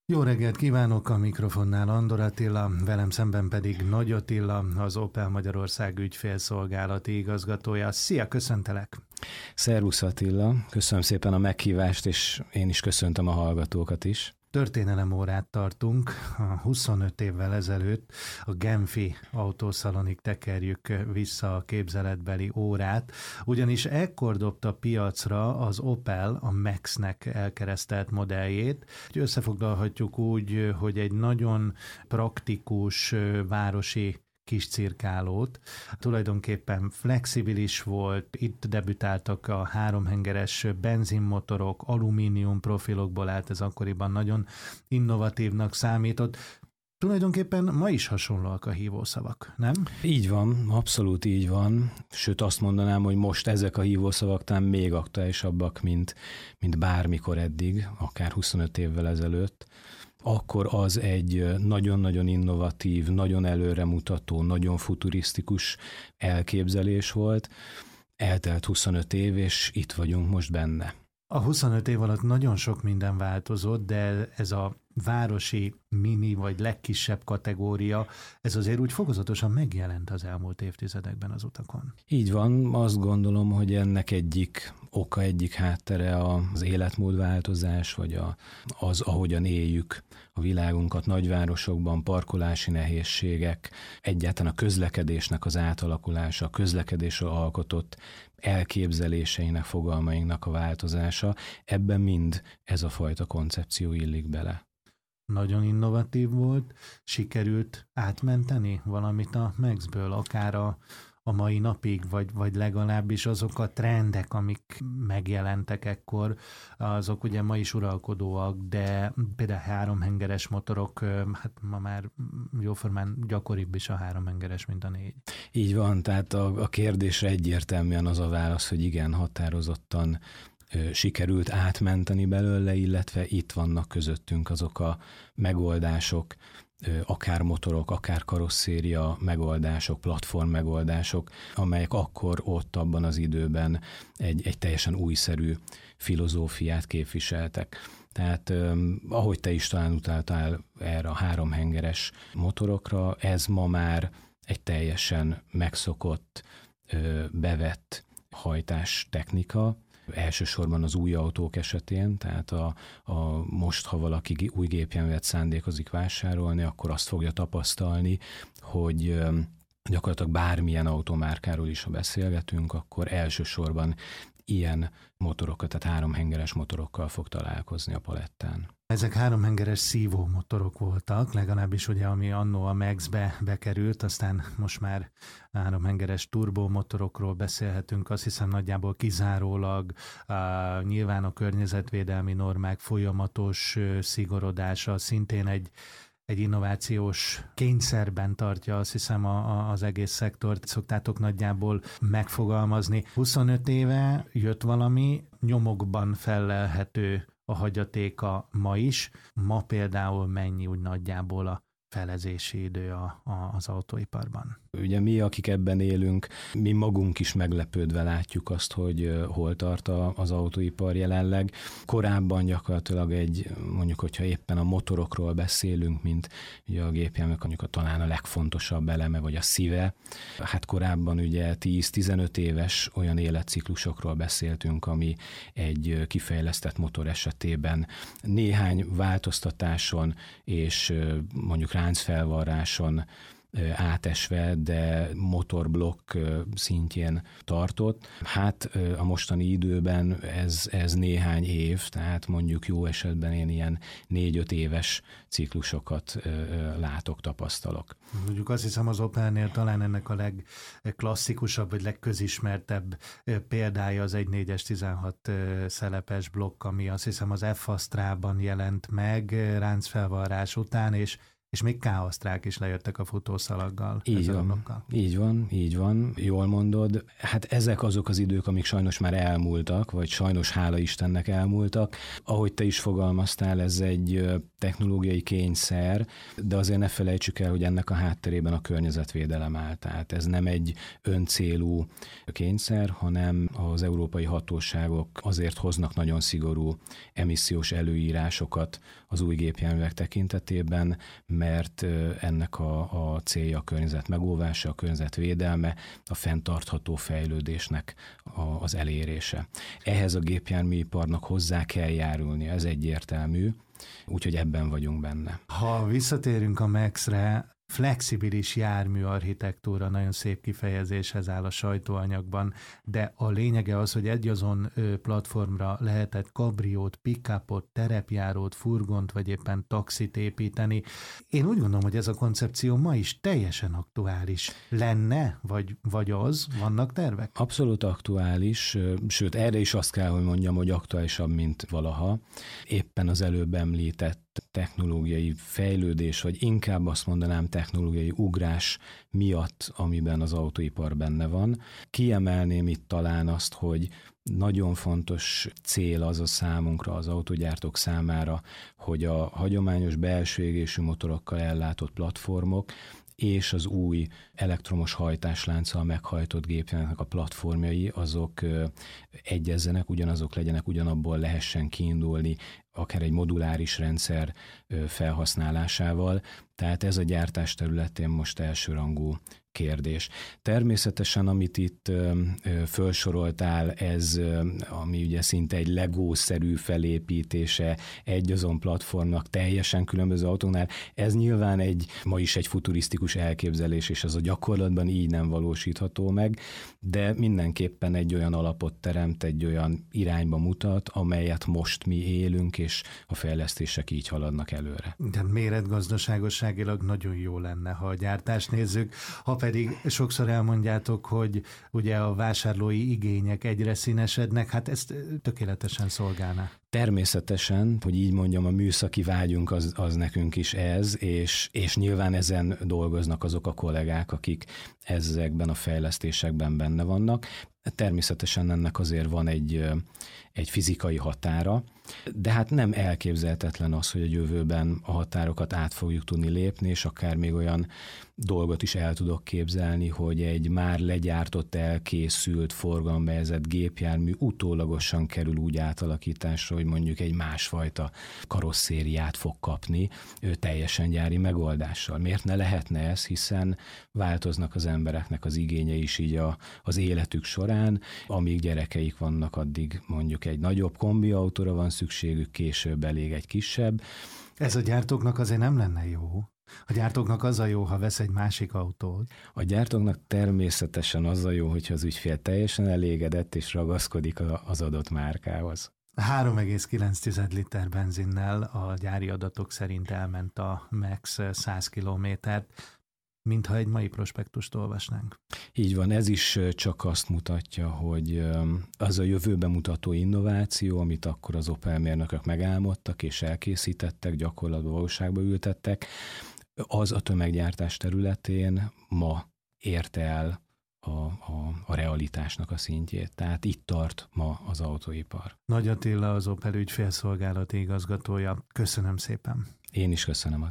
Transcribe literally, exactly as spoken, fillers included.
Jó reggelt kívánok, a mikrofonnál Andor Attila, velem szemben pedig Nagy Attila, az Opel Magyarország ügyfélszolgálati igazgatója. Szia, köszöntelek! Szervusz Attila, köszönöm szépen a meghívást, és én is köszöntöm a hallgatókat is. Történelemórát tartunk, a huszonöt évvel ezelőtt a Genfi autószalonig tekerjük vissza a képzeletbeli órát, ugyanis ekkor dobta piacra az Opel a Max-nek elkeresztelt modelljét. Összefoglalhatjuk úgy, hogy egy nagyon praktikus városi kis cirkálót. Tulajdonképpen flexibilis volt, itt debütáltak a háromhengeres benzinmotorok, alumínium profilokból állt, ez akkoriban nagyon innovatívnak számított. Tulajdonképpen ma is hasonlóak a hívószavak, nem? Így van, abszolút így van. Sőt, azt mondanám, hogy most ezek a hívószavak talán még aktuálisabbak, mint, mint bármikor eddig, akár huszonöt évvel ezelőtt. Akkor az egy nagyon-nagyon innovatív, nagyon előremutató, nagyon futurisztikus elképzelés volt. Eltelt huszonöt év, és itt vagyunk most benne. A huszonöt év alatt nagyon sok minden változott, de ez a városi mini vagy legkisebb kategória, ez azért úgy fokozatosan megjelent az elmúlt évtizedekben az utakon. Így van, azt gondolom, hogy ennek egyik oka, egyik háttere az életmódváltozás, vagy a, az, ahogyan éljük a világunkat nagyvárosokban, parkolási nehézségek, egyáltalán a közlekedésnek az átalakulása, a közlekedésről alkotott elképzeléseinek, fogalmainknak a változása, ebben mind ez a fajta koncepció illik bele. Nagyon innovatív volt, sikerült átmenteni valamit a Maxből, akár a, a mai napig, vagy, vagy legalábbis azok a trendek, amik megjelentek ekkor, azok ugye ma is uralkodóak, de például háromhengeres motorok, hát ma már jóformán gyakoribb is a háromhengeres, mint a négy. Így van, tehát a, a kérdésre egyértelműen az a válasz, hogy igen, határozottan sikerült átmenteni belőle, illetve itt vannak közöttünk azok a megoldások, akár motorok, akár karosszéria megoldások, platform megoldások, amelyek akkor ott abban az időben egy, egy teljesen újszerű filozófiát képviseltek. Tehát ahogy te is talán utaltál erre a háromhengeres motorokra, ez ma már egy teljesen megszokott, bevett hajtás technika, elsősorban az új autók esetén, tehát a, a most, ha valaki új gépjárművet szándékozik vásárolni, akkor azt fogja tapasztalni, hogy gyakorlatilag bármilyen automárkáról is, ha beszélgetünk, akkor elsősorban ilyen motorokat, tehát háromhengeres motorokkal fog találkozni a palettán. Ezek háromhengeres szívó motorok voltak, legalábbis ugye, ami annó a Max-be bekerült, aztán most már háromhengeres turbomotorokról beszélhetünk, azt hiszem nagyjából kizárólag, uh, nyilván a környezetvédelmi normák folyamatos uh, szigorodása szintén egy egy innovációs kényszerben tartja, azt hiszem, a, a, az egész szektort. Szoktátok nagyjából megfogalmazni. huszonöt éve jött valami, nyomokban fellelhető a hagyatéka ma is. Ma például mennyi úgy nagyjából a felezési idő a, a, az autóiparban? Ugye mi, akik ebben élünk, mi magunk is meglepődve látjuk azt, hogy hol tart az autóipar jelenleg. Korábban gyakorlatilag egy, mondjuk, hogyha éppen a motorokról beszélünk, mint ugye a gépjárműnek mondjuk a talán a legfontosabb eleme, vagy a szíve. Hát korábban ugye tíz-tizenöt éves olyan életciklusokról beszéltünk, ami egy kifejlesztett motor esetében néhány változtatáson és mondjuk ráncfelvarráson átesve, de motorblokk szintjén tartott. Hát a mostani időben ez, ez néhány év, tehát mondjuk jó esetben én ilyen négy-öt éves ciklusokat látok, tapasztalok. Mondjuk azt hiszem az Opelnél talán ennek a legklasszikusabb, vagy legközismertebb példája az egy négyes tizenhat szelepes blokk, ami azt hiszem az F-Astrában jelent meg ráncfelvarrás után, és és még káosztrák is lejöttek a futószalaggal. Így van, így van, így van, jól mondod. Hát ezek azok az idők, amik sajnos már elmúltak, vagy sajnos hála Istennek elmúltak. Ahogy te is fogalmaztál, ez egy technológiai kényszer, de azért ne felejtsük el, hogy ennek a hátterében a környezetvédelem áll. Tehát ez nem egy öncélú kényszer, hanem az európai hatóságok azért hoznak nagyon szigorú emissziós előírásokat az új gépjárművek tekintetében, mert ennek a, a célja a környezet megóvása, a környezet védelme, a fenntartható fejlődésnek a, az elérése. Ehhez a gépjárműiparnak hozzá kell járulni, ez egyértelmű, úgyhogy ebben vagyunk benne. Ha visszatérünk a MAX-re, flexibilis jármű architektúra nagyon szép kifejezéshez áll a sajtóanyagban, de a lényege az, hogy egy azon platformra lehetett kabriót, pick-upot, terepjárót, furgont vagy éppen taxit építeni. Én úgy gondolom, hogy ez a koncepció ma is teljesen aktuális lenne, vagy, vagy az? Vannak tervek? Abszolút aktuális, sőt erre is azt kell, hogy mondjam, hogy aktuálisabb, mint valaha. Éppen az előbb említett technológiai fejlődés, vagy inkább azt mondanám technológiai ugrás miatt, amiben az autóipar benne van. Kiemelném itt talán azt, hogy nagyon fontos cél az a számunkra, az autógyártók számára, hogy a hagyományos belső égésű motorokkal ellátott platformok és az új elektromos hajtáslánccal meghajtott gépjárműveknek a platformjai, azok egyezzenek, ugyanazok legyenek, ugyanabból lehessen kiindulni, akár egy moduláris rendszer felhasználásával. Tehát ez a gyártás területén most elsőrangú kérdés. Természetesen, amit itt felsoroltál, ez, ami ugye szinte egy legószerű felépítése egy azon platformnak teljesen különböző autóknál, ez nyilván egy, ma is egy futurisztikus elképzelés, és ez a gyakorlatban így nem valósítható meg, de mindenképpen egy olyan alapot teremt, egy olyan irányba mutat, amelyet most mi élünk, és a fejlesztések így haladnak előre. De méretgazdaságosságilag nagyon jó lenne, ha a gyártást nézzük, ha pedig sokszor elmondjátok, hogy ugye a vásárlói igények egyre színesednek, hát ezt tökéletesen szolgálná. Természetesen, hogy így mondjam, a műszaki vágyunk az, az nekünk is ez, és, és nyilván ezen dolgoznak azok a kollégák, akik ezekben a fejlesztésekben benne vannak. Természetesen ennek azért van egy, egy fizikai határa, de hát nem elképzelhetetlen az, hogy a jövőben a határokat át fogjuk tudni lépni, és akár még olyan dolgot is el tudok képzelni, hogy egy már legyártott, elkészült, forgalomba helyezett gépjármű utólagosan kerül úgy átalakításra, hogy mondjuk egy másfajta karosszériát fog kapni, ő teljesen gyári megoldással. Miért ne lehetne ez, hiszen változnak az embereknek az igényei is így a, az életük során, amíg gyerekeik vannak, addig mondjuk egy nagyobb kombiautóra van szükségük, később elég egy kisebb. Ez a gyártóknak azért nem lenne jó. A gyártóknak az a jó, ha vesz egy másik autót. A gyártóknak természetesen az a jó, hogyha az ügyfél teljesen elégedett és ragaszkodik az adott márkához. három egész kilenc liter benzinnel a gyári adatok szerint elment a MAX száz kilométert, mintha egy mai prospektust olvasnánk. Így van, ez is csak azt mutatja, hogy az a jövőbe mutató innováció, amit akkor az Opel mérnökök megálmodtak és elkészítettek, gyakorlatban valóságba ültettek, az a tömeggyártás területén ma érte el a, a, a realitásnak a szintjét. Tehát itt tart ma az autóipar. Nagy Attila, az Opel ügyfélszolgálati igazgatója. Köszönöm szépen. Én is köszönöm, Attila.